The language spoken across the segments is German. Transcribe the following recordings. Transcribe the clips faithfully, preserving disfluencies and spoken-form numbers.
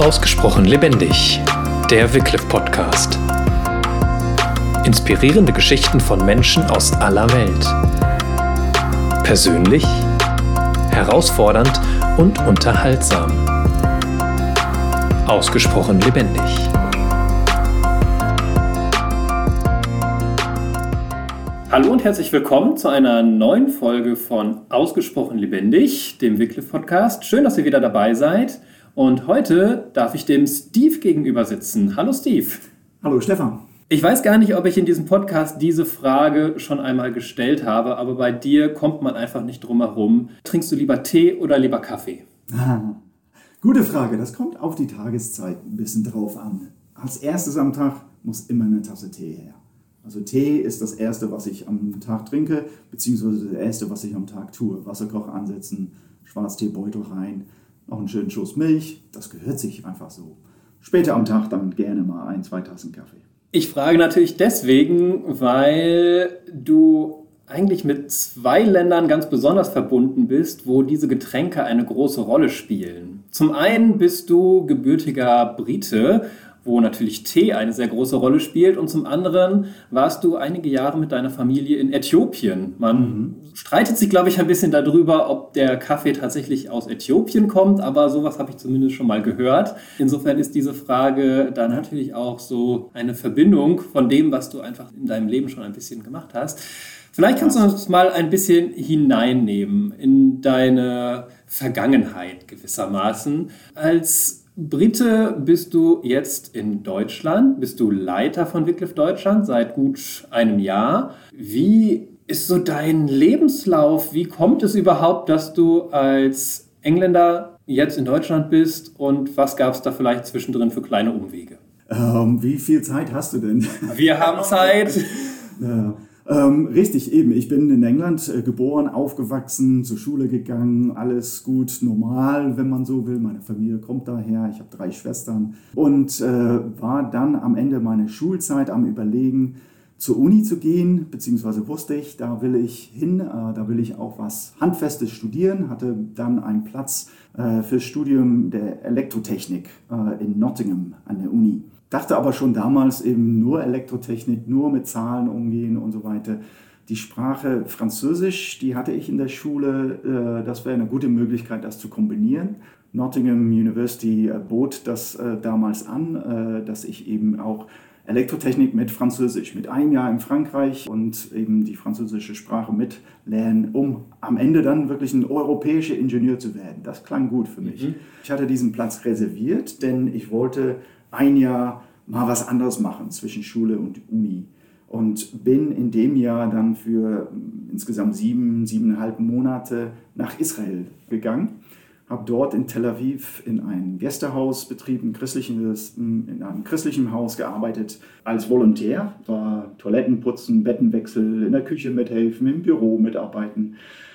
Ausgesprochen lebendig, der Wycliffe Podcast. Inspirierende Geschichten von Menschen aus aller Welt. Persönlich, herausfordernd und unterhaltsam. Ausgesprochen lebendig. Hallo und herzlich willkommen zu einer neuen Folge von Ausgesprochen lebendig, dem Wycliffe Podcast. Schön, dass ihr wieder dabei seid. Und heute darf ich dem Steve gegenüber sitzen. Hallo Steve. Hallo Stefan. Ich weiß gar nicht, ob ich in diesem Podcast diese Frage schon einmal gestellt habe, aber bei dir kommt man einfach nicht drum herum. Trinkst du lieber Tee oder lieber Kaffee? Ah, gute Frage. Das kommt auf die Tageszeit ein bisschen drauf an. Als erstes am Tag muss immer eine Tasse Tee her. Also Tee ist das Erste, was ich am Tag trinke, beziehungsweise das Erste, was ich am Tag tue. Wasserkocher ansetzen, Schwarzteebeutel rein, noch einen schönen Schuss Milch. Das gehört sich einfach so. Später am Tag dann gerne mal ein, zwei Tassen Kaffee. Ich frage natürlich deswegen, weil du eigentlich mit zwei Ländern ganz besonders verbunden bist, wo diese Getränke eine große Rolle spielen. Zum einen bist du gebürtiger Brite, wo natürlich Tee eine sehr große Rolle spielt. Und zum anderen warst du einige Jahre mit deiner Familie in Äthiopien. Man mhm. streitet sich, glaube ich, ein bisschen darüber, ob der Kaffee tatsächlich aus Äthiopien kommt, aber sowas habe ich zumindest schon mal gehört. Insofern ist diese Frage dann natürlich auch so eine Verbindung von dem, was du einfach in deinem Leben schon ein bisschen gemacht hast. Vielleicht kannst du uns mal ein bisschen hineinnehmen in deine Vergangenheit gewissermaßen. Als Brite bist du jetzt in Deutschland, bist du Leiter von Wycliffe Deutschland seit gut einem Jahr. Wie ist so dein Lebenslauf? Wie kommt es überhaupt, dass du als Engländer jetzt in Deutschland bist und was gab es da vielleicht zwischendrin für kleine Umwege? Ähm, wie viel Zeit hast du denn? Wir haben Zeit. Ja. Ähm, richtig, eben. Ich bin in England äh, geboren, aufgewachsen, zur Schule gegangen, alles gut, normal, wenn man so will. Meine Familie kommt daher, ich habe drei Schwestern und äh, war dann am Ende meiner Schulzeit am Überlegen, zur Uni zu gehen, beziehungsweise wusste ich, da will ich hin, äh, da will ich auch was Handfestes studieren, hatte dann einen Platz äh, fürs Studium der Elektrotechnik äh, in Nottingham an der Uni. Dachte aber schon damals eben nur Elektrotechnik, nur mit Zahlen umgehen und so weiter. Die Sprache Französisch, die hatte ich in der Schule, das wäre eine gute Möglichkeit, das zu kombinieren. Nottingham University bot das damals an, dass ich eben auch Elektrotechnik mit Französisch, mit einem Jahr in Frankreich und eben die französische Sprache mitlernen, um am Ende dann wirklich ein europäischer Ingenieur zu werden. Das klang gut für mich. Mhm. Ich hatte diesen Platz reserviert, denn ich wollte ein Jahr mal was anderes machen zwischen Schule und Uni. Und bin in dem Jahr dann für insgesamt sieben, siebeneinhalb Monate nach Israel gegangen. Habe dort in Tel Aviv in einem Gästehausbetrieb, ein christliches, in einem christlichen Haus gearbeitet als Volontär. War Toiletten putzen, Bettenwechsel, in der Küche mithelfen, im Büro mitarbeiten.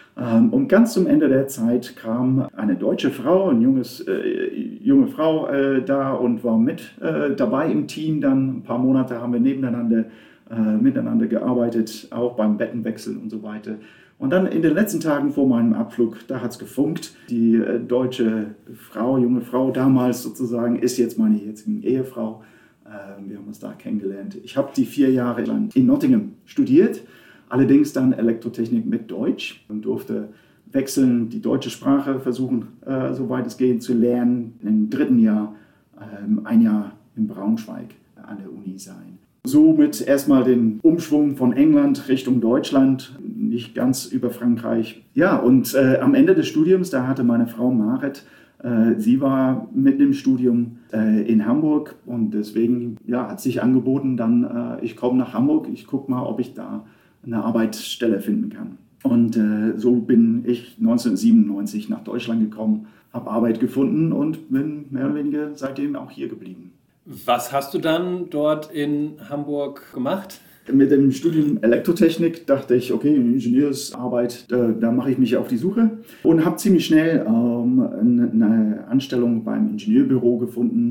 Und ganz zum Ende der Zeit kam eine deutsche Frau, eine junges, äh, junge Frau äh, da und war mit äh, dabei im Team. Dann ein paar Monate haben wir nebeneinander, äh, miteinander gearbeitet, auch beim Bettenwechsel und so weiter. Und dann in den letzten Tagen vor meinem Abflug, da hat es gefunkt. Die äh, deutsche Frau, junge Frau damals sozusagen, ist jetzt meine jetzige Ehefrau. Äh, wir haben uns da kennengelernt. Ich habe die vier Jahre lang in Nottingham studiert. Allerdings dann Elektrotechnik mit Deutsch und durfte wechseln, die deutsche Sprache versuchen, äh, soweit es geht, zu lernen. Im dritten Jahr ähm, ein Jahr in Braunschweig an der Uni sein. Somit erstmal den Umschwung von England Richtung Deutschland, nicht ganz über Frankreich. Ja, und äh, am Ende des Studiums, da hatte meine Frau Marit, äh, sie war mit dem Studium äh, in Hamburg und deswegen ja, hat sich angeboten, dann äh, ich komme nach Hamburg, ich gucke mal, ob ich da eine Arbeitsstelle finden kann. Und äh, so bin ich neunzehnhundertsiebenundneunzig nach Deutschland gekommen, habe Arbeit gefunden und bin mehr oder weniger seitdem auch hier geblieben. Was hast du dann dort in Hamburg gemacht? Mit dem Studium Elektrotechnik dachte ich, okay, Ingenieursarbeit, da, da mache ich mich auf die Suche und habe ziemlich schnell ähm, eine Anstellung beim Ingenieurbüro gefunden.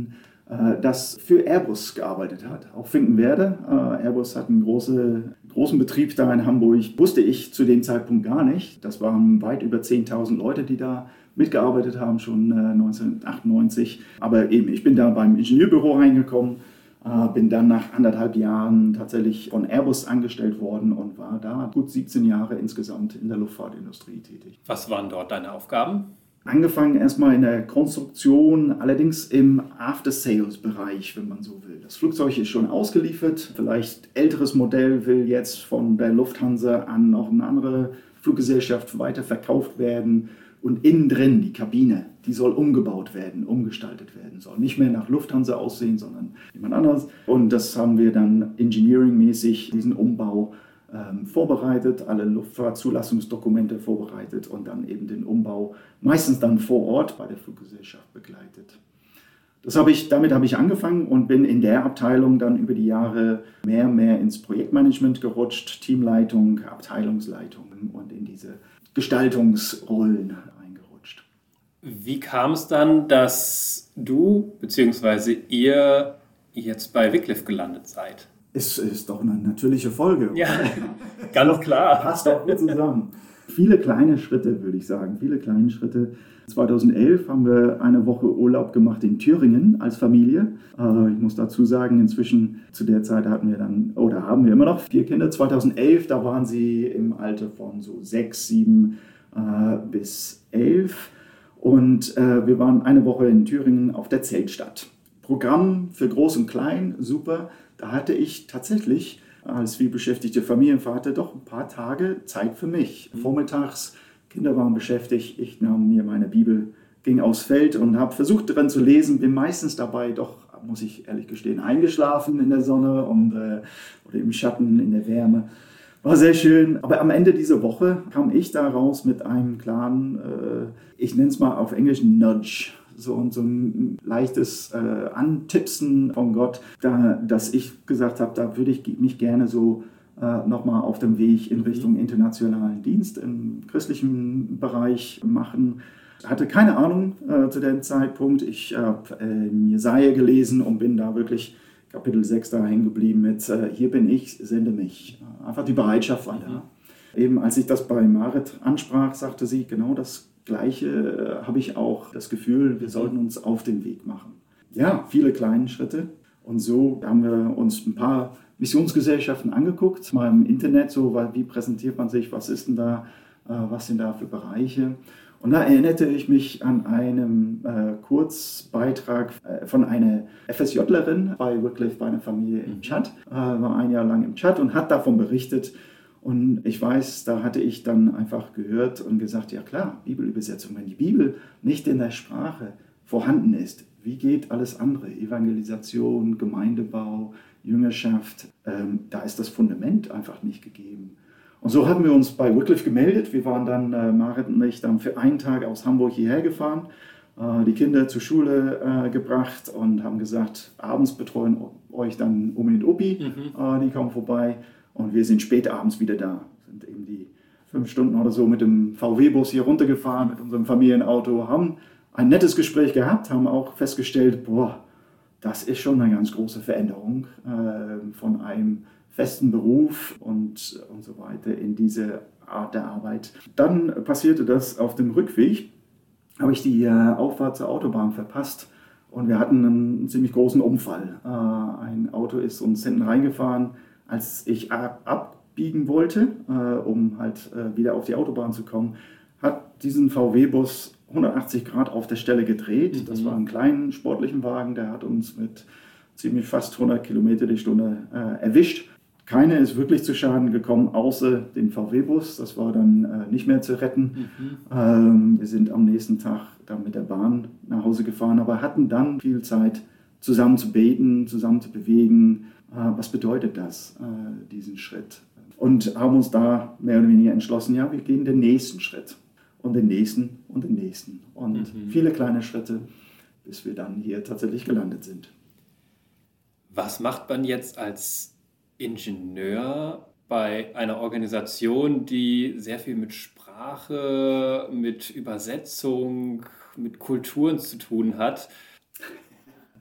äh, das für Airbus gearbeitet hat, auch Finkenwerder. Äh, Airbus hat einen große, großen Betrieb da in Hamburg, wusste ich zu dem Zeitpunkt gar nicht. Das waren weit über zehntausend Leute, die da mitgearbeitet haben, schon äh, neunzehnhundertachtundneunzig. Aber eben, ich bin da beim Ingenieurbüro reingekommen, äh, bin dann nach anderthalb Jahren tatsächlich von Airbus angestellt worden und war da gut siebzehn Jahre insgesamt in der Luftfahrtindustrie tätig. Was waren dort deine Aufgaben? Angefangen erstmal in der Konstruktion, allerdings im After-Sales-Bereich, wenn man so will. Das Flugzeug ist schon ausgeliefert, vielleicht älteres Modell will jetzt von der Lufthansa an noch eine andere Fluggesellschaft weiterverkauft werden. Und innen drin, die Kabine, die soll umgebaut werden, umgestaltet werden, soll nicht mehr nach Lufthansa aussehen, sondern jemand anderes. Und das haben wir dann engineeringmäßig, diesen Umbau ähm, vorbereitet, alle Luftfahrtzulassungsdokumente vorbereitet und dann eben den Umbau meistens dann vor Ort bei der Fluggesellschaft begleitet. Das habe ich, damit habe ich angefangen und bin in der Abteilung dann über die Jahre mehr und mehr ins Projektmanagement gerutscht, Teamleitung, Abteilungsleitung und in diese Gestaltungsrollen eingerutscht. Wie kam es dann, dass du bzw. ihr jetzt bei Wycliffe gelandet seid? Es ist doch eine natürliche Folge. Ja, ganz klar. Passt doch gut zusammen. Viele kleine Schritte, würde ich sagen, viele kleine Schritte. zweitausendelf haben wir eine Woche Urlaub gemacht in Thüringen als Familie. Ich muss dazu sagen, inzwischen zu der Zeit hatten wir dann, oder haben wir immer noch vier Kinder. zweitausendelf, da waren sie im Alter von so sechs, sieben äh, bis elf. Und äh, wir waren eine Woche in Thüringen auf der Zeltstadt. Programm für Groß und Klein, super. Da hatte ich tatsächlich als vielbeschäftigter Familienvater doch ein paar Tage Zeit für mich. Vormittags, Kinder waren beschäftigt, ich nahm mir meine Bibel, ging aufs Feld und habe versucht daran zu lesen, bin meistens dabei doch, muss ich ehrlich gestehen, eingeschlafen in der Sonne und, äh, oder im Schatten, in der Wärme. War sehr schön, aber am Ende dieser Woche kam ich da raus mit einem klaren, äh, ich nenne es mal auf Englisch Nudge, so, so ein leichtes äh, Antipsen von Gott, da, dass ich gesagt habe, da würde ich mich gerne so äh, nochmal auf dem Weg in Richtung internationalen Dienst im christlichen Bereich machen. Hatte keine Ahnung äh, zu dem Zeitpunkt. Ich habe äh, Jesaja gelesen und bin da wirklich Kapitel sechs da hängen geblieben mit äh, hier bin ich, sende mich. Einfach die Bereitschaft war da. Mhm. Eben als ich das bei Marit ansprach, sagte sie, genau das Gleiche äh, habe ich auch das Gefühl, wir sollten uns auf den Weg machen. Ja, viele kleine Schritte. Und so haben wir uns ein paar Missionsgesellschaften angeguckt, mal im Internet, so wie präsentiert man sich, was ist denn da, äh, was sind da für Bereiche. Und da erinnerte ich mich an einen äh, Kurzbeitrag äh, von einer FSJlerin bei Wycliffe, bei einer Familie im Tschad, äh, war ein Jahr lang im Tschad und hat davon berichtet. Und ich weiß, da hatte ich dann einfach gehört und gesagt, ja klar, Bibelübersetzung, wenn die Bibel nicht in der Sprache vorhanden ist, wie geht alles andere? Evangelisation, Gemeindebau, Jüngerschaft, ähm, da ist das Fundament einfach nicht gegeben. Und so haben wir uns bei Wycliffe gemeldet. Wir waren dann, äh, Marit und ich, dann für einen Tag aus Hamburg hierher gefahren, äh, die Kinder zur Schule äh, gebracht und haben gesagt, abends betreuen euch dann Omi und Opi, mhm. äh, die kommen vorbei. Und wir sind spät abends wieder da. Sind eben die fünf Stunden oder so mit dem V W-Bus hier runtergefahren, mit unserem Familienauto, haben ein nettes Gespräch gehabt, haben auch festgestellt, boah, das ist schon eine ganz große Veränderung äh, von einem festen Beruf und, und so weiter in diese Art der Arbeit. Dann passierte das auf dem Rückweg, habe ich die äh, Auffahrt zur Autobahn verpasst und wir hatten einen ziemlich großen Unfall. Äh, ein Auto ist uns hinten reingefahren, als ich ab, abbiegen wollte, äh, um halt äh, wieder auf die Autobahn zu kommen, hat diesen V W-Bus hundertachtzig Grad auf der Stelle gedreht. Mhm. Das war ein kleiner sportlichen Wagen, der hat uns mit ziemlich fast hundert Kilometer die Stunde äh, erwischt. Keiner ist wirklich zu Schaden gekommen, außer den V W-Bus. Das war dann äh, nicht mehr zu retten. Mhm. Ähm, wir sind am nächsten Tag dann mit der Bahn nach Hause gefahren, aber hatten dann viel Zeit, zusammen zu beten, zusammen zu bewegen. Äh, was bedeutet das, äh, diesen Schritt? Und haben uns da mehr oder weniger entschlossen, ja, wir gehen den nächsten Schritt und den nächsten und den nächsten. Und mhm. viele kleine Schritte, bis wir dann hier tatsächlich gelandet sind. Was macht man jetzt als Ingenieur bei einer Organisation, die sehr viel mit Sprache, mit Übersetzung, mit Kulturen zu tun hat?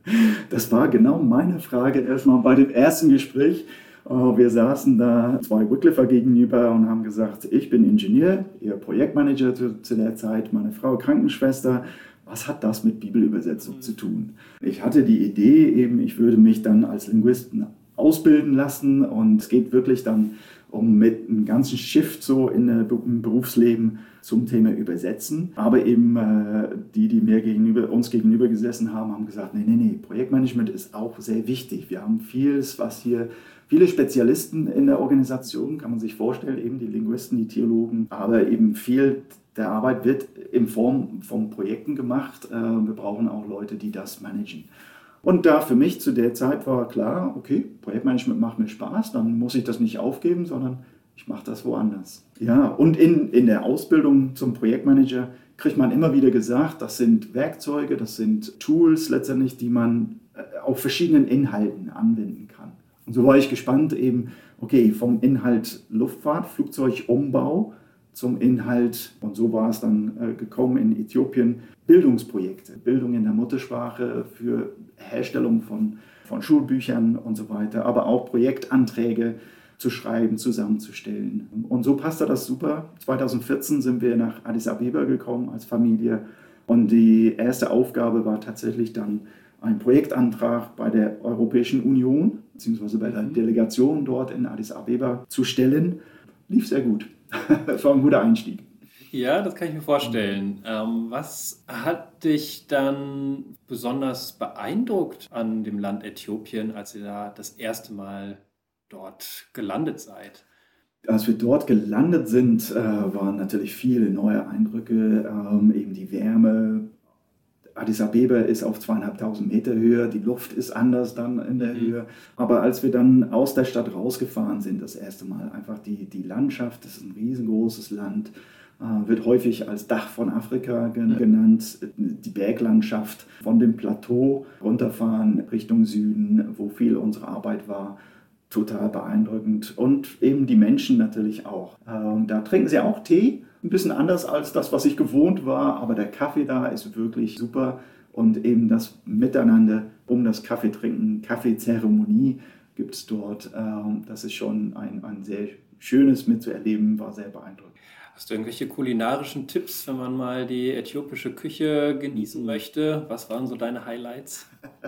Das war genau meine Frage erstmal bei dem ersten Gespräch. Wir saßen da zwei Wycliffer gegenüber und haben gesagt, ich bin Ingenieur, ihr Projektmanager zu, zu der Zeit, meine Frau Krankenschwester. Was hat das mit Bibelübersetzung zu tun? Ich hatte die Idee eben, ich würde mich dann als Linguisten ausbilden lassen und es geht wirklich dann um mit einem ganzen Shift so in, äh, im Berufsleben zum Thema Übersetzen. Aber eben äh, die, die mir gegenüber, uns gegenüber gesessen haben, haben gesagt, nee, nee, nee, Projektmanagement ist auch sehr wichtig. Wir haben vieles, was hier, viele Spezialisten in der Organisation, kann man sich vorstellen, eben die Linguisten, die Theologen, aber eben viel der Arbeit wird in Form von Projekten gemacht. Äh, wir brauchen auch Leute, die das managen. Und da für mich zu der Zeit war klar, okay, Projektmanagement macht mir Spaß, dann muss ich das nicht aufgeben, sondern ich mache das woanders. Ja, und in, in der Ausbildung zum Projektmanager kriegt man immer wieder gesagt, das sind Werkzeuge, das sind Tools letztendlich, die man auf verschiedenen Inhalten anwenden kann. Und so war ich gespannt eben, okay, vom Inhalt Luftfahrt, Flugzeugumbau zum Inhalt, und so war es dann äh, gekommen in Äthiopien, Bildungsprojekte, Bildung in der Muttersprache für Herstellung von, von Schulbüchern und so weiter, aber auch Projektanträge zu schreiben, zusammenzustellen. Und so passte das super. zwanzig vierzehn sind wir nach Addis Abeba gekommen als Familie und die erste Aufgabe war tatsächlich dann einen Projektantrag bei der Europäischen Union beziehungsweise bei der Delegation dort in Addis Abeba zu stellen. Lief sehr gut. Das war ein guter Einstieg. Ja, das kann ich mir vorstellen. Ähm, was hat dich dann besonders beeindruckt an dem Land Äthiopien, als ihr da das erste Mal dort gelandet seid? Als wir dort gelandet sind, äh, waren natürlich viele neue Eindrücke, ähm, eben die Wärme. Addis Abeba ist auf zweieinhalbtausend Meter Höhe, die Luft ist anders dann in der mhm. Höhe. Aber als wir dann aus der Stadt rausgefahren sind, das erste Mal, einfach die, die Landschaft, das ist ein riesengroßes Land, äh, wird häufig als Dach von Afrika gen- genannt. Die Berglandschaft von dem Plateau runterfahren Richtung Süden, wo viel unsere Arbeit war, total beeindruckend. Und eben die Menschen natürlich auch. Äh, da trinken sie auch Tee. Ein bisschen anders als das, was ich gewohnt war, aber der Kaffee da ist wirklich super und eben das Miteinander um das Kaffeetrinken, Kaffeezeremonie gibt es dort. Das ist schon ein, ein sehr schönes mitzuerleben, war sehr beeindruckend. Hast du irgendwelche kulinarischen Tipps, wenn man mal die äthiopische Küche genießen möchte? Was waren so deine Highlights?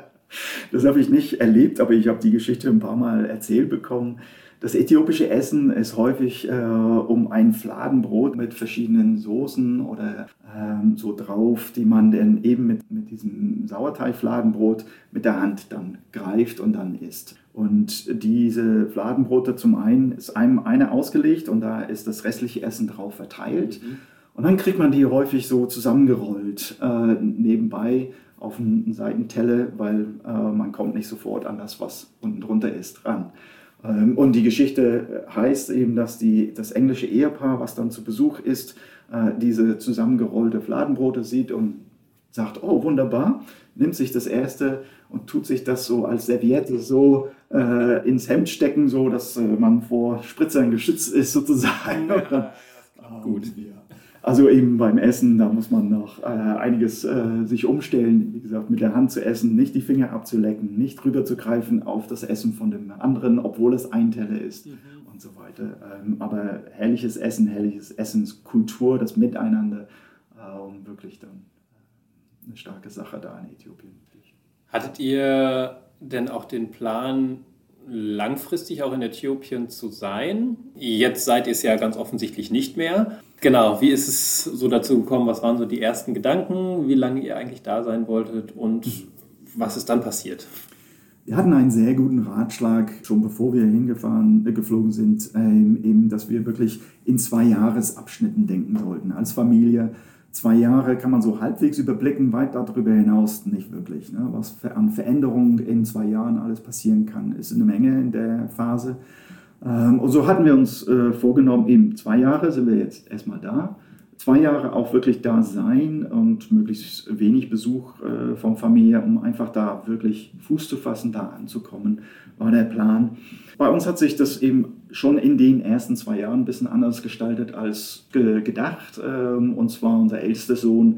Das habe ich nicht erlebt, aber ich habe die Geschichte ein paar Mal erzählt bekommen. Das äthiopische Essen ist häufig äh, um ein Fladenbrot mit verschiedenen Soßen oder ähm, so drauf, die man dann eben mit, mit diesem Sauerteigfladenbrot mit der Hand dann greift und dann isst. Und diese Fladenbrote zum einen ist einem eine ausgelegt und da ist das restliche Essen drauf verteilt. Mhm. Und dann kriegt man die häufig so zusammengerollt äh, nebenbei auf einen Seitenteller, weil äh, man kommt nicht sofort an das, was unten drunter ist, ran. Und die Geschichte heißt eben, dass die, das englische Ehepaar, was dann zu Besuch ist, diese zusammengerollte Fladenbrote sieht und sagt, oh wunderbar, nimmt sich das erste und tut sich das so als Serviette so äh, ins Hemd stecken, so dass äh, man vor Spritzern geschützt ist sozusagen. Ja, ja, das gut. Ja. Also eben beim Essen, da muss man noch äh, einiges äh, sich umstellen, wie gesagt, mit der Hand zu essen, nicht die Finger abzulecken, nicht rüber zu greifen auf das Essen von dem anderen, obwohl es ein Teller ist mhm. und so weiter. Ähm, aber herrliches Essen, herrliches Essenskultur, das Miteinander, äh, wirklich dann äh, eine starke Sache da in Äthiopien. Hattet ihr denn auch den Plan, langfristig auch in Äthiopien zu sein? Jetzt seid ihr es ja ganz offensichtlich nicht mehr. Genau, wie ist es so dazu gekommen? Was waren so die ersten Gedanken? Wie lange ihr eigentlich da sein wolltet und was ist dann passiert? Wir hatten einen sehr guten Ratschlag, schon bevor wir hingefahren, äh, geflogen sind, ähm, eben, dass wir wirklich in zwei Jahresabschnitten denken sollten. Als Familie, zwei Jahre kann man so halbwegs überblicken, weit darüber hinaus nicht wirklich. Ne? Was für, an Veränderungen in zwei Jahren alles passieren kann, ist eine Menge in der Phase. Ähm, und so hatten wir uns äh, vorgenommen, eben zwei Jahre sind wir jetzt erstmal da. Zwei Jahre auch wirklich da sein und möglichst wenig Besuch äh, von Familie, um einfach da wirklich Fuß zu fassen, da anzukommen, war der Plan. Bei uns hat sich das eben schon in den ersten zwei Jahren ein bisschen anders gestaltet als ge- gedacht. Ähm, und zwar unser ältester Sohn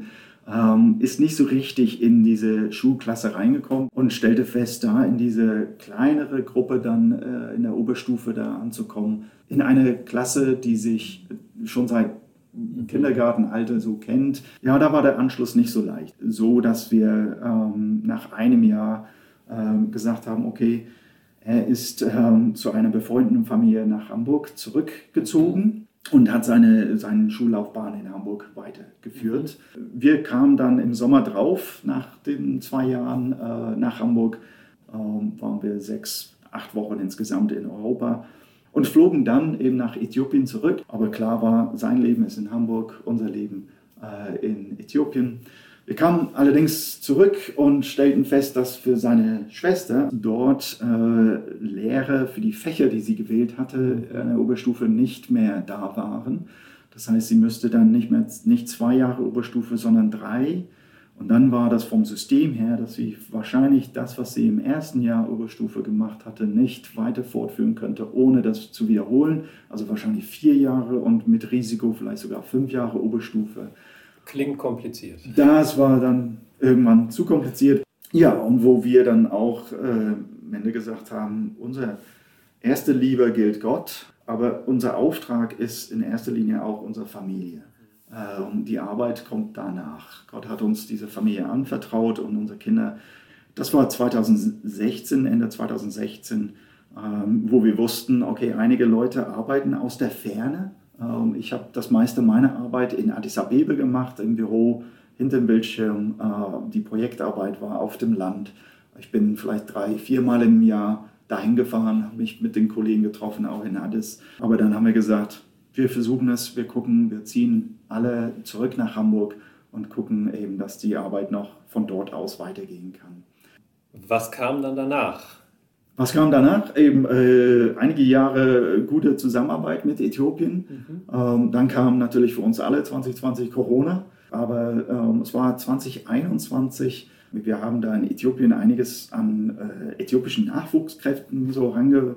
ähm, ist nicht so richtig in diese Schulklasse reingekommen und stellte fest, da in diese kleinere Gruppe dann äh, in der Oberstufe da anzukommen, in eine Klasse, die sich schon seit Kindergartenalter so kennt. Ja, da war der Anschluss nicht so leicht. So, dass wir ähm, nach einem Jahr ähm, gesagt haben, okay, er ist ähm, zu einer befreundeten Familie nach Hamburg zurückgezogen und hat seine, seine Schullaufbahn in Hamburg weitergeführt. Wir kamen dann im Sommer drauf, nach den zwei Jahren äh, nach Hamburg, ähm, waren wir sechs, acht Wochen insgesamt in Europa und flogen dann eben nach Äthiopien zurück. Aber klar war, sein Leben ist in Hamburg, unser Leben äh, in Äthiopien. Wir kamen allerdings zurück und stellten fest, dass für seine Schwester dort äh, Lehre für die Fächer, die sie gewählt hatte, in der Oberstufe nicht mehr da waren. Das heißt, sie müsste dann nicht mehr nicht zwei Jahre Oberstufe, sondern drei. Und dann war das vom System her, dass sie wahrscheinlich das, was sie im ersten Jahr Oberstufe gemacht hatte, nicht weiter fortführen könnte, ohne das zu wiederholen. Also wahrscheinlich vier Jahre und mit Risiko vielleicht sogar fünf Jahre Oberstufe. Klingt kompliziert. Das war dann irgendwann zu kompliziert. Ja, und wo wir dann auch äh, am Ende gesagt haben, unsere erste Liebe gilt Gott, aber unser Auftrag ist in erster Linie auch unsere Familie. Äh, und die Arbeit kommt danach. Gott hat uns diese Familie anvertraut und unsere Kinder. Das war zweitausendsechzehn, Ende zweitausendsechzehn, ähm, wo wir wussten, okay, einige Leute arbeiten aus der Ferne. Ähm, ich habe das meiste meiner Arbeit in Addis Abeba gemacht, im Büro, hinter dem Bildschirm. Äh, die Projektarbeit war auf dem Land. Ich bin vielleicht drei, viermal im Jahr dahin gefahren, habe mich mit den Kollegen getroffen, auch in Addis. Aber dann haben wir gesagt, wir versuchen es, wir gucken, wir ziehen alle zurück nach Hamburg und gucken eben, dass die Arbeit noch von dort aus weitergehen kann. Was kam dann danach? Was kam danach? Eben äh, einige Jahre gute Zusammenarbeit mit Äthiopien. Mhm. Ähm, dann kam natürlich für uns alle zwanzig zwanzig Corona, aber ähm, es war zwanzig einundzwanzig. Wir haben da in Äthiopien einiges an äh, äthiopischen Nachwuchskräften so rangeholt,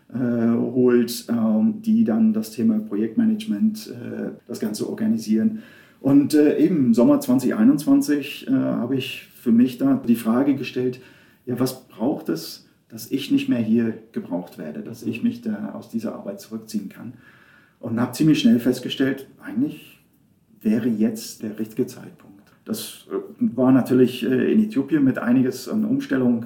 äh, die dann das Thema Projektmanagement, äh, das Ganze organisieren. Und äh, eben im Sommer zwanzig einundzwanzig äh, habe ich für mich da die Frage gestellt, ja, was braucht es, dass ich nicht mehr hier gebraucht werde, dass ich mich da aus dieser Arbeit zurückziehen kann. Und habe ziemlich schnell festgestellt, eigentlich wäre jetzt der richtige Zeitpunkt. Das war natürlich in Äthiopien mit einiges an Umstellung,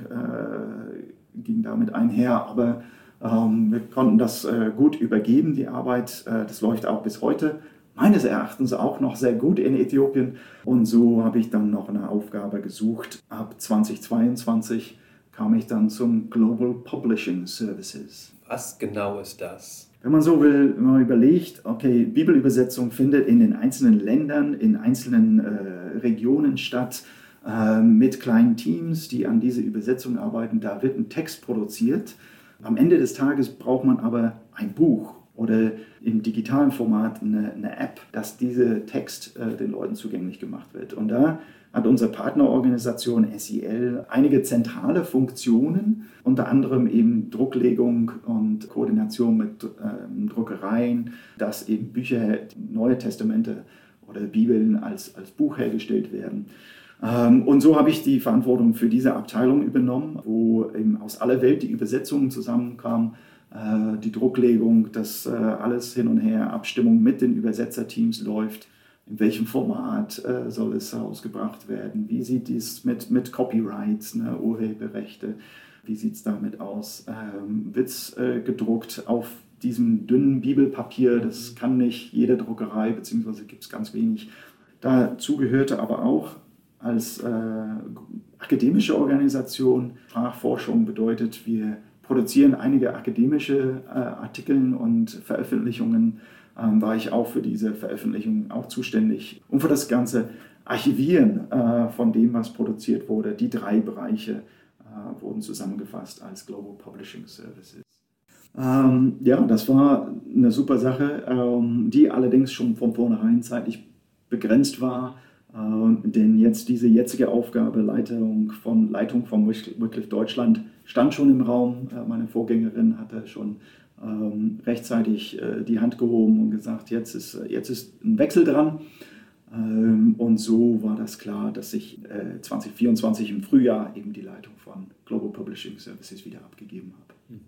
äh, ging damit einher, aber ähm, wir konnten das äh, gut übergeben, die Arbeit. Äh, das läuft auch bis heute, meines Erachtens auch noch sehr gut in Äthiopien. Und so habe ich dann noch eine Aufgabe gesucht. Ab zwanzig zweiundzwanzig kam ich dann zum Global Publishing Services. Was genau ist das? Wenn man so will, wenn man überlegt, okay, Bibelübersetzung findet in den einzelnen Ländern, in einzelnen äh, Regionen statt, äh, mit kleinen Teams, die an dieser Übersetzung arbeiten. Da wird ein Text produziert. Am Ende des Tages braucht man aber ein Buch oder im digitalen Format eine, eine App, dass dieser Text äh, den Leuten zugänglich gemacht wird. Und da hat unsere Partnerorganisation S I L einige zentrale Funktionen, unter anderem eben Drucklegung und Koordination mit ähm, Druckereien, dass eben Bücher, Neue Testamente oder Bibeln als, als Buch hergestellt werden. Ähm, und so habe ich die Verantwortung für diese Abteilung übernommen, wo eben aus aller Welt die Übersetzungen zusammenkamen, äh, die Drucklegung, dass äh, alles hin und her, Abstimmung mit den Übersetzerteams läuft. In welchem Format äh, soll es herausgebracht werden? Wie sieht dies mit, mit Copyrights, ne, Urheberrechte, wie sieht es damit aus? Ähm, Wird es äh, gedruckt auf diesem dünnen Bibelpapier? Das kann nicht jede Druckerei, beziehungsweise gibt es ganz wenig. Dazu gehörte aber auch als äh, akademische Organisation, Sprachforschung bedeutet, wir produzieren einige akademische äh, Artikel und Veröffentlichungen. Ähm, war ich auch für diese Veröffentlichung auch zuständig. Und für das ganze Archivieren äh, von dem, was produziert wurde. Die drei Bereiche äh, wurden zusammengefasst als Global Publishing Services. Ähm, ja, das war eine super Sache, ähm, die allerdings schon von vornherein zeitlich begrenzt war. Äh, denn jetzt diese jetzige Aufgabe, Leitung von, Leitung von Wycliffe Deutschland, stand schon im Raum. Äh, meine Vorgängerin hatte schon Ähm, rechtzeitig äh, die Hand gehoben und gesagt, jetzt ist, jetzt ist ein Wechsel dran. Und so war das klar, dass ich zwanzig vierundzwanzig im Frühjahr eben die Leitung von Global Publishing Services wieder abgegeben habe.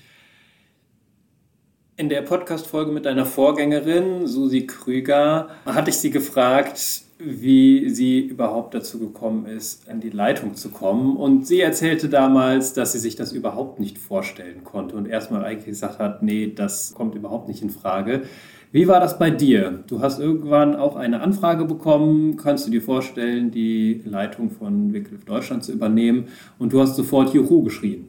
In der Podcast-Folge mit deiner Vorgängerin, Susi Krüger, hatte ich sie gefragt, wie sie überhaupt dazu gekommen ist, an die Leitung zu kommen. Und sie erzählte damals, dass sie sich das überhaupt nicht vorstellen konnte und erstmal eigentlich gesagt hat, nee, das kommt überhaupt nicht in Frage. Wie war das bei dir? Du hast irgendwann auch eine Anfrage bekommen, kannst du dir vorstellen, die Leitung von Wycliffe Deutschland zu übernehmen, und du hast sofort Juhu geschrien.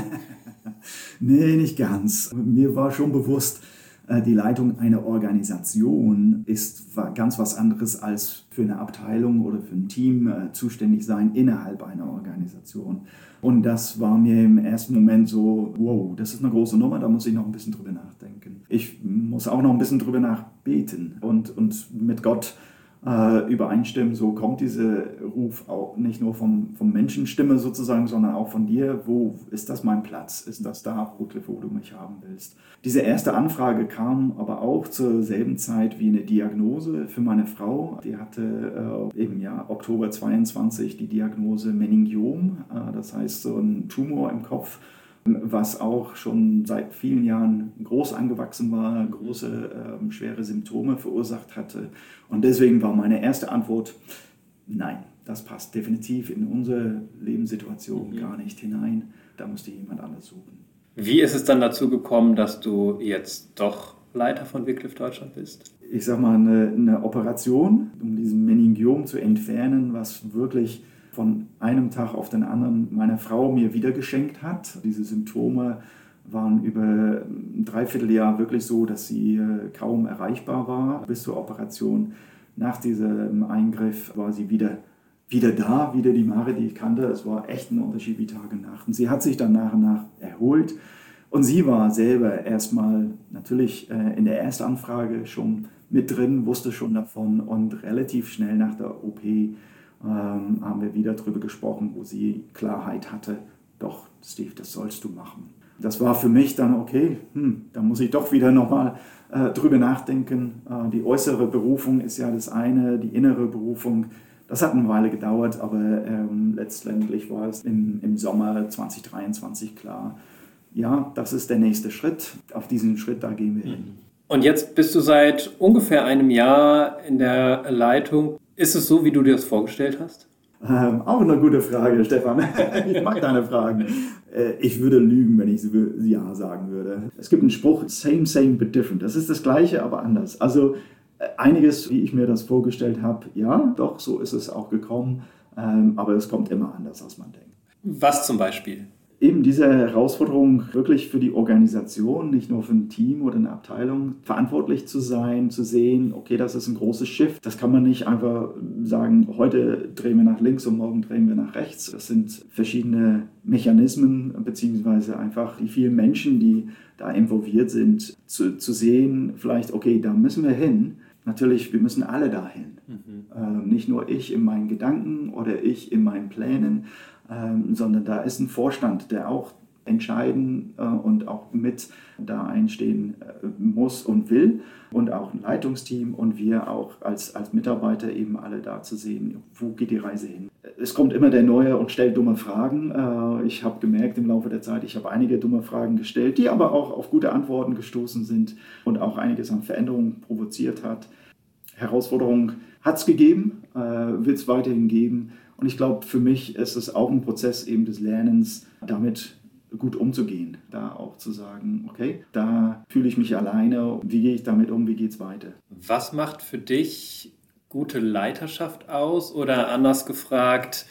Nee, nicht ganz. Mir war schon bewusst, die Leitung einer Organisation ist ganz was anderes als für eine Abteilung oder für ein Team zuständig sein innerhalb einer Organisation. Und das war mir im ersten Moment so, wow, das ist eine große Nummer, da muss ich noch ein bisschen drüber nachdenken. Ich muss auch noch ein bisschen drüber nachbeten und, und mit Gott äh, übereinstimmen. So kommt dieser Ruf auch nicht nur vom, vom Menschenstimme sozusagen, sondern auch von dir. Wo ist das mein Platz? Ist das da, Wycliffe, wo du mich haben willst? Diese erste Anfrage kam aber auch zur selben Zeit wie eine Diagnose für meine Frau. Die hatte äh, im Jahr Oktober zweiundzwanzig die Diagnose Meningiom, äh, das heißt so ein Tumor im Kopf, was auch schon seit vielen Jahren groß angewachsen war, große, äh, schwere Symptome verursacht hatte. Und deswegen war meine erste Antwort, nein, das passt definitiv in unsere Lebenssituation mhm. gar nicht hinein. Da musste jemand anders suchen. Wie ist es dann dazu gekommen, dass du jetzt doch Leiter von Wycliffe Deutschland bist? Ich sag mal, eine, eine Operation, um diesen Meningiom zu entfernen, was wirklich von einem Tag auf den anderen meine Frau mir wieder geschenkt hat. Diese Symptome waren über ein Dreivierteljahr wirklich so, dass sie kaum erreichbar war bis zur Operation. Nach diesem Eingriff war sie wieder, wieder da, wieder die Mare, die ich kannte. Es war echt ein Unterschied wie Tag und Nacht. Und sie hat sich dann nach und nach erholt. Und sie war selber erstmal natürlich in der Erstanfrage schon mit drin, wusste schon davon, und relativ schnell nach der O P Ähm, haben wir wieder darüber gesprochen, wo sie Klarheit hatte, doch, Steve, das sollst du machen. Das war für mich dann, okay, hm, da muss ich doch wieder nochmal äh, drüber nachdenken. Äh, die äußere Berufung ist ja das eine, die innere Berufung, das hat eine Weile gedauert, aber ähm, letztendlich war es im, im Sommer zwanzig dreiundzwanzig klar, ja, das ist der nächste Schritt, auf diesen Schritt, da gehen wir hin. Und jetzt bist du seit ungefähr einem Jahr in der Leitung. Ist es so, wie du dir das vorgestellt hast? Ähm, auch eine gute Frage, Stefan. Ich mag deine Fragen. Äh, ich würde lügen, wenn ich ja sagen würde. Es gibt einen Spruch, same, same, but different. Das ist das Gleiche, aber anders. Also äh, einiges, wie ich mir das vorgestellt habe, ja, doch, so ist es auch gekommen. Ähm, aber es kommt immer anders, als man denkt. Was zum Beispiel? Eben diese Herausforderung, wirklich für die Organisation, nicht nur für ein Team oder eine Abteilung, verantwortlich zu sein, zu sehen, okay, das ist ein großes Schiff. Das kann man nicht einfach sagen, heute drehen wir nach links und morgen drehen wir nach rechts. Das sind verschiedene Mechanismen, beziehungsweise einfach die vielen Menschen, die da involviert sind, zu, zu sehen, vielleicht, okay, da müssen wir hin. Natürlich, wir müssen alle dahin. Mhm. Ähm, nicht nur ich in meinen Gedanken oder ich in meinen Plänen, ähm, sondern da ist ein Vorstand, der auch entscheiden äh, und auch mit da einstehen äh, muss und will, und auch ein Leitungsteam und wir auch als, als Mitarbeiter eben alle da zu sehen, wo geht die Reise hin. Es kommt immer der Neue und stellt dumme Fragen. Äh, ich habe gemerkt im Laufe der Zeit, ich habe einige dumme Fragen gestellt, die aber auch auf gute Antworten gestoßen sind und auch einiges an Veränderungen provoziert hat. Herausforderungen hat es gegeben, äh, wird es weiterhin geben. Und ich glaube, für mich ist es auch ein Prozess eben des Lernens, damit gut umzugehen. Da auch zu sagen, okay, da fühle ich mich alleine, wie gehe ich damit um, wie geht es weiter? Was macht für dich gute Leiterschaft aus? Oder anders gefragt,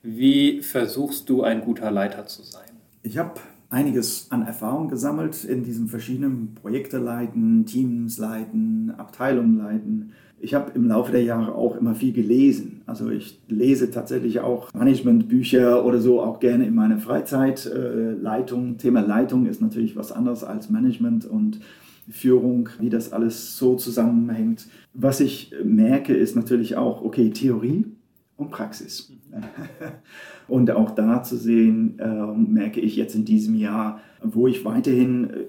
wie versuchst du ein guter Leiter zu sein? Ich habe einiges an Erfahrung gesammelt in diesen verschiedenen Projekte leiten, Teams leiten, Abteilungen leiten. Ich habe im Laufe der Jahre auch immer viel gelesen. Also ich lese tatsächlich auch Managementbücher oder so, auch gerne in meiner Freizeit. Äh, Leitung, Thema Leitung ist natürlich was anderes als Management und Führung, wie das alles so zusammenhängt. Was ich merke, ist natürlich auch, okay, Theorie und Praxis. Und auch da zu sehen, äh, merke ich jetzt in diesem Jahr, wo ich weiterhin äh,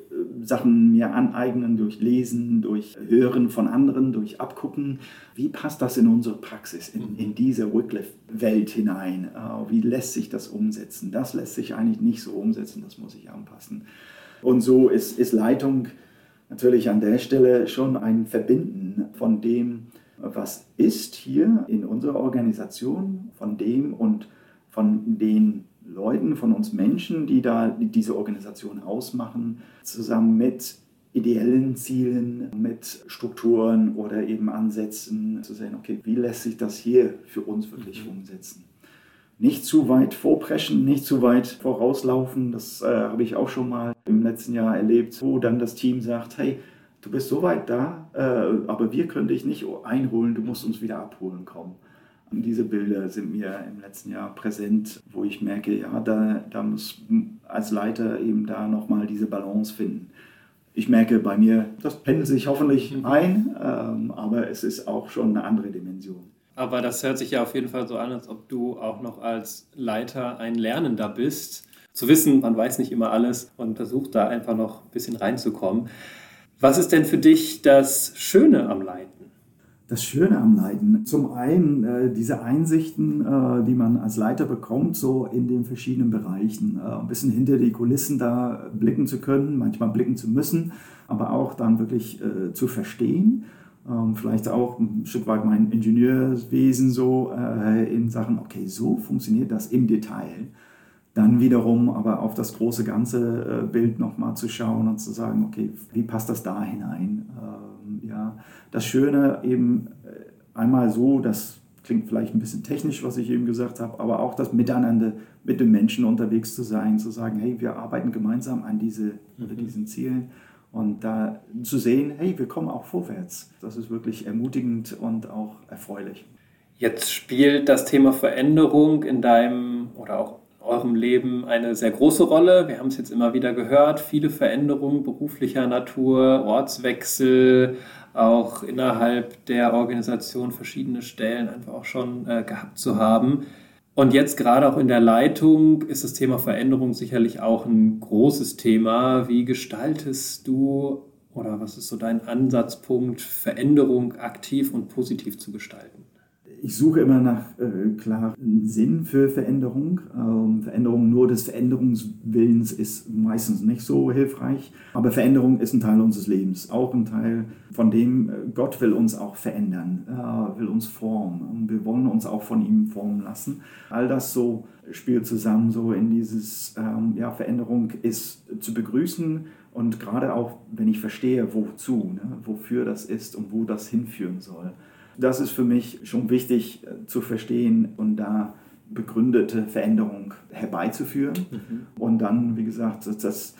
Sachen mir aneignen, durch Lesen, durch Hören von anderen, durch Abgucken. Wie passt das in unsere Praxis, in, in diese Wycliffe-Welt hinein? Äh, wie lässt sich das umsetzen? Das lässt sich eigentlich nicht so umsetzen, das muss ich anpassen. Und so ist, ist Leitung natürlich an der Stelle schon ein Verbinden von dem, was ist hier in unserer Organisation, von dem und von den Leuten, von uns Menschen, die da diese Organisation ausmachen, zusammen mit ideellen Zielen, mit Strukturen oder eben Ansätzen zu sehen, okay, wie lässt sich das hier für uns wirklich umsetzen? Nicht zu weit vorpreschen, nicht zu weit vorauslaufen, das äh, habe ich auch schon mal im letzten Jahr erlebt, wo dann das Team sagt, hey, du bist so weit da, äh, aber wir können dich nicht einholen, du musst uns wieder abholen kommen. Diese Bilder sind mir im letzten Jahr präsent, wo ich merke, ja, da, da muss als Leiter eben da nochmal diese Balance finden. Ich merke bei mir, das pendelt sich hoffentlich ein, ähm, aber es ist auch schon eine andere Dimension. Aber das hört sich ja auf jeden Fall so an, als ob du auch noch als Leiter ein Lernender bist. Zu wissen, man weiß nicht immer alles und versucht da einfach noch ein bisschen reinzukommen. Was ist denn für dich das Schöne am Leiten? Das Schöne am Leiten, zum einen äh, diese Einsichten, äh, die man als Leiter bekommt, so in den verschiedenen Bereichen, äh, ein bisschen hinter die Kulissen da blicken zu können, manchmal blicken zu müssen, aber auch dann wirklich äh, zu verstehen, ähm, vielleicht auch ein Stück weit mein Ingenieurwesen so äh, in Sachen, okay, so funktioniert das im Detail. Dann wiederum aber auf das große ganze äh, Bild nochmal zu schauen und zu sagen, okay, wie passt das da hinein? Ähm, ja, das Schöne eben äh, einmal so, das klingt vielleicht ein bisschen technisch, was ich eben gesagt habe, aber auch das Miteinander mit den Menschen unterwegs zu sein, zu sagen, hey, wir arbeiten gemeinsam an diese, mhm. oder diesen Zielen und da zu sehen, hey, wir kommen auch vorwärts. Das ist wirklich ermutigend und auch erfreulich. Jetzt spielt das Thema Veränderung in deinem oder auch eurem Leben eine sehr große Rolle. Wir haben es jetzt immer wieder gehört, viele Veränderungen beruflicher Natur, Ortswechsel, auch innerhalb der Organisation verschiedene Stellen einfach auch schon äh, gehabt zu haben. Und jetzt gerade auch in der Leitung ist das Thema Veränderung sicherlich auch ein großes Thema. Wie gestaltest du oder was ist so dein Ansatzpunkt, Veränderung aktiv und positiv zu gestalten? Ich suche immer nach äh, klaren Sinn für Veränderung. Ähm, Veränderung nur des Veränderungswillens ist meistens nicht so hilfreich. Aber Veränderung ist ein Teil unseres Lebens. Auch ein Teil, von dem äh, Gott will uns auch verändern, äh, will uns formen. Und wir wollen uns auch von ihm formen lassen. All das so spielt zusammen so in dieses, ähm, ja, Veränderung ist zu begrüßen. Und gerade auch, wenn ich verstehe, wozu, ne, wofür das ist und wo das hinführen soll. Das ist für mich schon wichtig äh, zu verstehen und da begründete Veränderung herbeizuführen. Mhm. Und dann, wie gesagt, dass,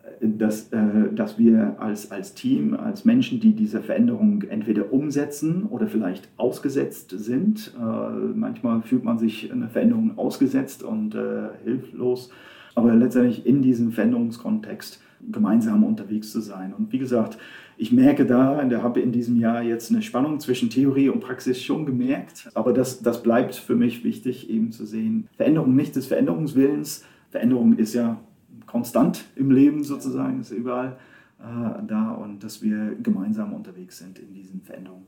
dass, äh, dass wir als, als Team, als Menschen, die diese Veränderung entweder umsetzen oder vielleicht ausgesetzt sind. Äh, manchmal fühlt man sich einer Veränderung ausgesetzt und äh, hilflos, aber letztendlich in diesem Veränderungskontext gemeinsam unterwegs zu sein. Und wie gesagt, ich merke da, und habe in diesem Jahr jetzt eine Spannung zwischen Theorie und Praxis schon gemerkt, aber das, das bleibt für mich wichtig, eben zu sehen, Veränderung nicht des Veränderungswillens. Veränderung ist ja konstant im Leben sozusagen, ist überall äh, da und dass wir gemeinsam unterwegs sind in diesen Veränderungen.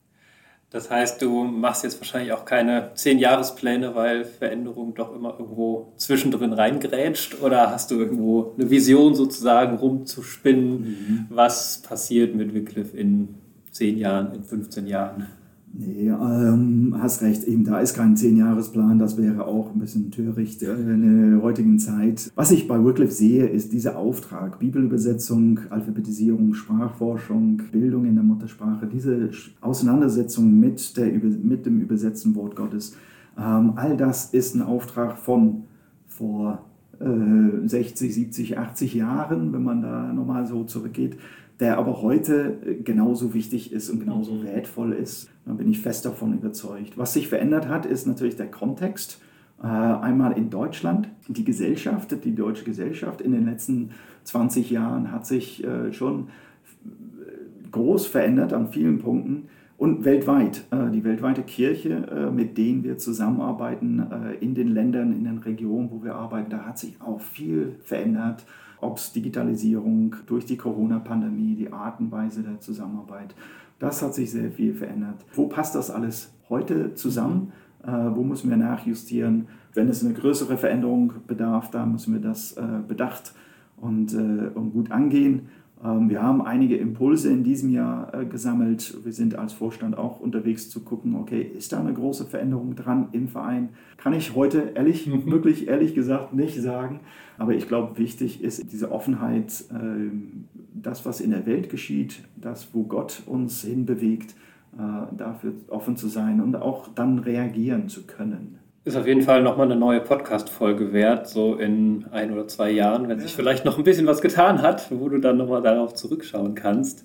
Das heißt, du machst jetzt wahrscheinlich auch keine Zehn-Jahrespläne, weil Veränderung doch immer irgendwo zwischendrin reingrätscht, oder hast du irgendwo eine Vision sozusagen rumzuspinnen, mhm. was passiert mit Wycliffe in zehn Jahren, in fünfzehn Jahren? Nee, ähm, hast recht, eben da ist kein Zehn-Jahres-Plan, das wäre auch ein bisschen töricht äh, in der heutigen Zeit. Was ich bei Wycliffe sehe, ist dieser Auftrag, Bibelübersetzung, Alphabetisierung, Sprachforschung, Bildung in der Muttersprache, diese Auseinandersetzung mit, der, mit dem übersetzten Wort Gottes. Ähm, all das ist ein Auftrag von vor äh, sechzig, siebzig, achtzig Jahren, wenn man da nochmal so zurückgeht, der aber heute genauso wichtig ist und genauso mhm. wertvoll ist. Da bin ich fest davon überzeugt. Was sich verändert hat, ist natürlich der Kontext. Äh, einmal in Deutschland, die Gesellschaft, die deutsche Gesellschaft in den letzten zwanzig Jahren hat sich äh, schon groß verändert an vielen Punkten. Und weltweit, äh, die weltweite Kirche, äh, mit denen wir zusammenarbeiten, äh, in den Ländern, in den Regionen, wo wir arbeiten, da hat sich auch viel verändert. Ob es Digitalisierung durch die Corona-Pandemie, die Art und Weise der Zusammenarbeit, das hat sich sehr viel verändert. Wo passt das alles heute zusammen? Äh, wo müssen wir nachjustieren? Wenn es eine größere Veränderung bedarf, dann müssen wir das äh, bedacht und, äh, und gut angehen. Ähm, wir haben einige Impulse in diesem Jahr äh, gesammelt. Wir sind als Vorstand auch unterwegs zu gucken, okay, ist da eine große Veränderung dran im Verein? Kann ich heute ehrlich, mhm. wirklich ehrlich gesagt nicht sagen. Aber ich glaube, wichtig ist diese Offenheit, äh, das, was in der Welt geschieht, das, wo Gott uns hinbewegt, äh, dafür offen zu sein und auch dann reagieren zu können. Ist auf jeden Fall nochmal eine neue Podcast-Folge wert, so in ein oder zwei Jahren, wenn sich vielleicht noch ein bisschen was getan hat, wo du dann nochmal darauf zurückschauen kannst.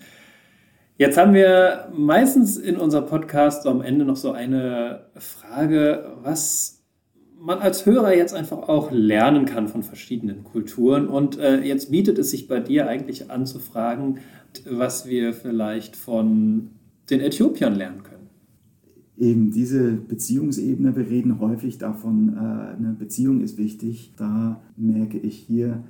Jetzt haben wir meistens in unserem Podcast so am Ende noch so eine Frage, was man als Hörer jetzt einfach auch lernen kann von verschiedenen Kulturen. Und äh, jetzt bietet es sich bei dir eigentlich an zu fragen, was wir vielleicht von den Äthiopiern lernen können. Eben diese Beziehungsebene, wir reden häufig davon, eine Beziehung ist wichtig. Da merke ich hier,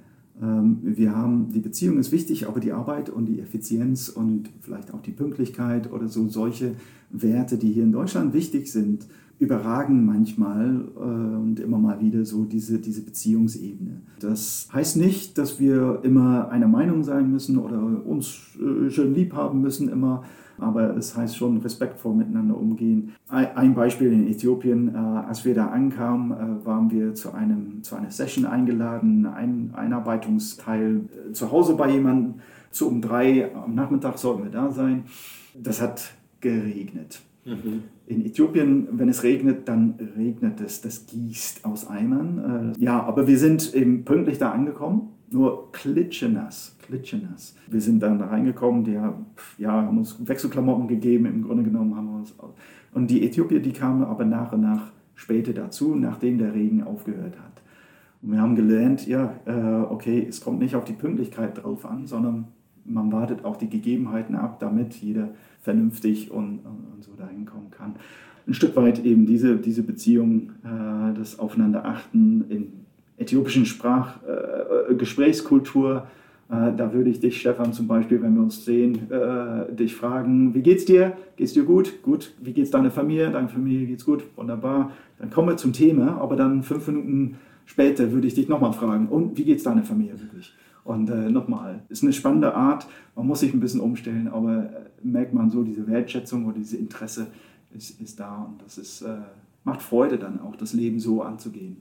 wir haben, die Beziehung ist wichtig, aber die Arbeit und die Effizienz und vielleicht auch die Pünktlichkeit oder so solche Werte, die hier in Deutschland wichtig sind, überragen manchmal und immer mal wieder so diese, diese Beziehungsebene. Das heißt nicht, dass wir immer einer Meinung sein müssen oder uns schön lieb haben müssen immer, aber es heißt schon respektvoll miteinander umgehen. Ein Beispiel in Äthiopien, als wir da ankamen, waren wir zu, einem, zu einer Session eingeladen, ein Einarbeitungsteil zu Hause bei jemandem. So um drei am Nachmittag sollten wir da sein. Das hat geregnet. Mhm. In Äthiopien, wenn es regnet, dann regnet es, das gießt aus Eimern. Ja, aber wir sind eben pünktlich da angekommen. Nur klitschenass, klitschenass. Wir sind dann da reingekommen, die haben, ja, haben uns Wechselklamotten gegeben, im Grunde genommen haben wir uns... Und die Äthiopier, die kamen aber nach und nach später dazu, nachdem der Regen aufgehört hat. Und wir haben gelernt, ja, äh, okay, es kommt nicht auf die Pünktlichkeit drauf an, sondern man wartet auch die Gegebenheiten ab, damit jeder vernünftig und, und, und so dahin kommen kann. Ein Stück weit eben diese, diese Beziehung, äh, das Aufeinanderachten in äthiopischen Sprach, äh, Gesprächskultur, äh, da würde ich dich, Stefan, zum Beispiel, wenn wir uns sehen, äh, dich fragen, wie geht's dir? Geht's dir gut? Gut. Wie geht's deiner Familie? Deine Familie geht's gut? Wunderbar. Dann kommen wir zum Thema, aber dann fünf Minuten später würde ich dich nochmal fragen, und wie geht's deiner Familie wirklich? Und äh, nochmal, ist eine spannende Art, man muss sich ein bisschen umstellen, aber äh, merkt man so, diese Wertschätzung oder diese Interesse ist, ist da und das ist, äh, macht Freude dann auch, das Leben so anzugehen.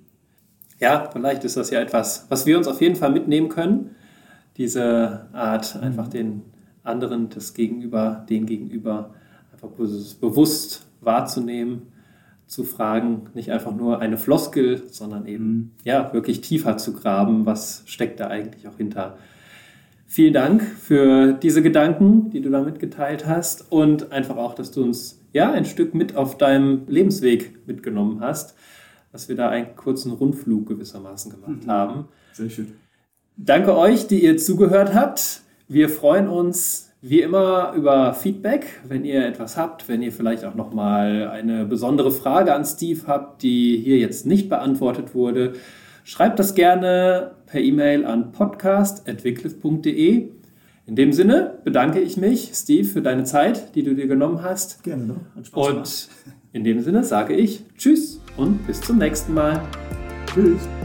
Ja, vielleicht ist das ja etwas, was wir uns auf jeden Fall mitnehmen können. Diese Art, einfach den anderen, das Gegenüber, den Gegenüber einfach bewusst wahrzunehmen, zu fragen, nicht einfach nur eine Floskel, sondern eben mhm. ja, wirklich tiefer zu graben, was steckt da eigentlich auch hinter. Vielen Dank für diese Gedanken, die du da mitgeteilt hast und einfach auch, dass du uns ja ein Stück mit auf deinem Lebensweg mitgenommen hast, dass wir da einen kurzen Rundflug gewissermaßen gemacht mhm. haben. Sehr schön. Danke euch, die ihr zugehört habt. Wir freuen uns wie immer über Feedback, wenn ihr etwas habt, wenn ihr vielleicht auch nochmal eine besondere Frage an Steve habt, die hier jetzt nicht beantwortet wurde. Schreibt das gerne per E-Mail an podcast at wycliffe punkt de. In dem Sinne bedanke ich mich, Steve, für deine Zeit, die du dir genommen hast. Gerne doch. Hat Spaß gemacht. Und in dem Sinne sage ich Tschüss und bis zum nächsten Mal. Tschüss.